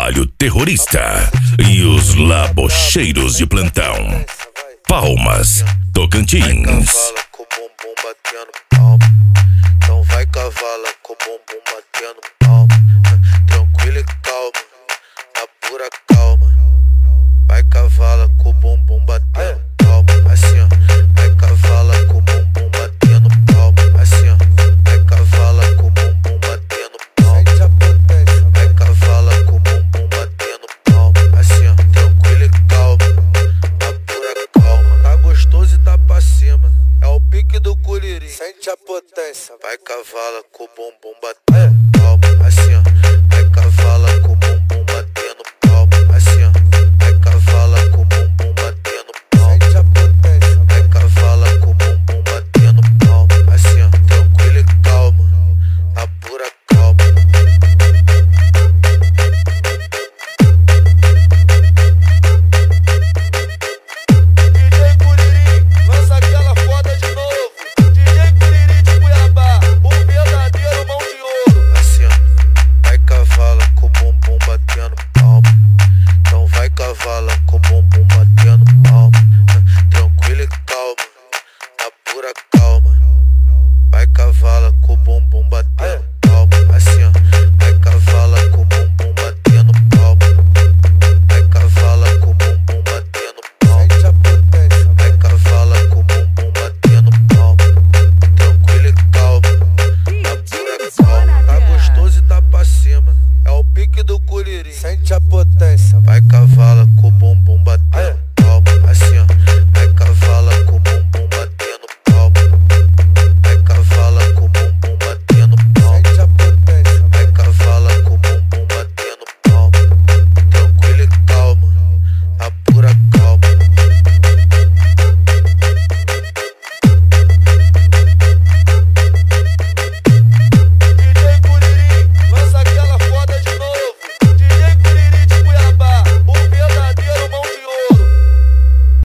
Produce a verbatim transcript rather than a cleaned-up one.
trabalho terrorista e os labocheiros de plantão. Palmas, Tocantins. Cavala com o bumbum batendo palma. Então vai cavala com o bumbum batendo palma. Tranquilo e calma, na pura calma. Vai cavala com o bumbum batendo palma. Assim ó, vai cavala com o bumbum batendo palma. Assim ó, vai cavala com o bumbum batendo palma. Vai cavala com o bumbum batendo palma. Assim ó, tranquilo e calma, na pura calma. Tá gostoso e tá pra cima, é o pique do curirim. Sente a potência. Vai cavala com o bumbum batendo palma. Assim ó, vai cavala com o bumbum batendo palma. Assim ó, vai cavala com o bumbum batendo palma. Sente a potência. Vai cavala com o bumbum batendo palma. Assim ó, tranquilo e calma, na pura calma. Cavala com o bumbum batendo palma. Tranquilo e calma, na pura calma. Vai cavala com o bumbum batendo palma. Assim ó, vai cavala com o bumbum batendo palma. Vai cavala com o bumbum batendo palma. Vai cavala com o bumbum batendo palma. Tranquilo e calma, na pura calma. Tá gostoso e tá pra cima, é o pique do curirim. Sente a potência. Vai cavala com o bumbum batendo